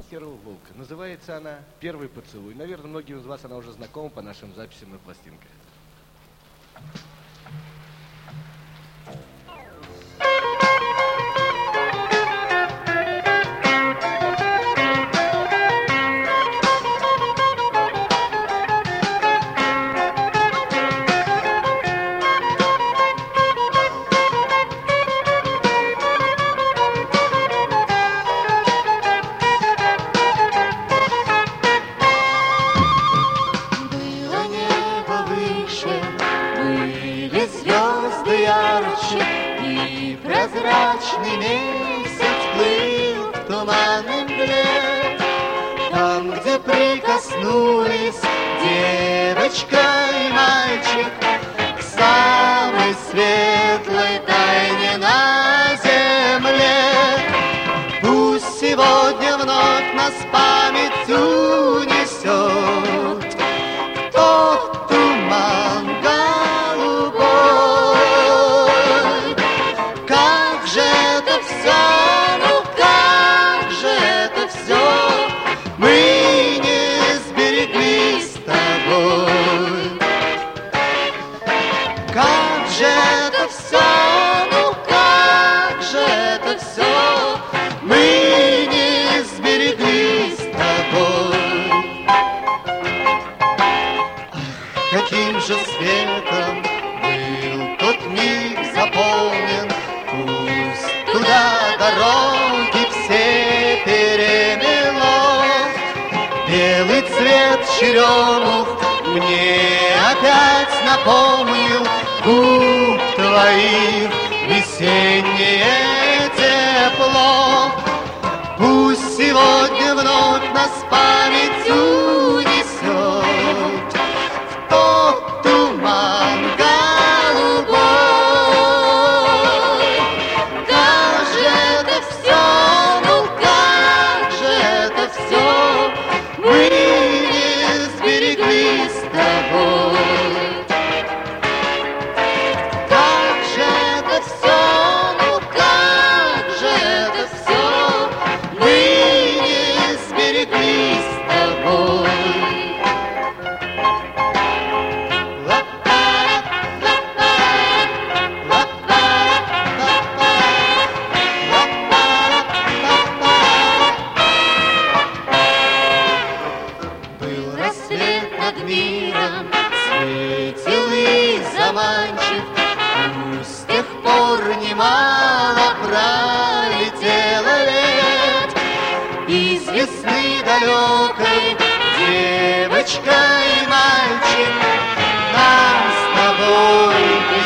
Серого волка. Называется она «Первый поцелуй». Наверное, многим из вас она уже знакома по нашим записям на пластинках. Прозрачный месяц плыл в туманной мгле, там, где прикоснулись девочка и мальчик к самой светлой тайне на земле. Пусть сегодня вновь нас память унесет тот туман голубой. Как же это все, ну как же это все мы не сберегли с тобой. Как же это все, ну как же это все мы не сберегли с тобой. Ах, каким же светом был тот миг заполнен, пусть туда дороги все перемело. Белый цвет черемух мне опять напомнил губ твоих весеннее тепло. Пусть сегодня вновь нас память унесет в тот туман голубой. Как же это все, ну как же это все мы не сберегли с тобой. Как же это все, ну как же это все мы не сберегли с тобой. Был рассвет над миром, светил и заманчив, пусть с тех пор немало пролетело лет. Из весны далекой девочка и мальчик нам с тобой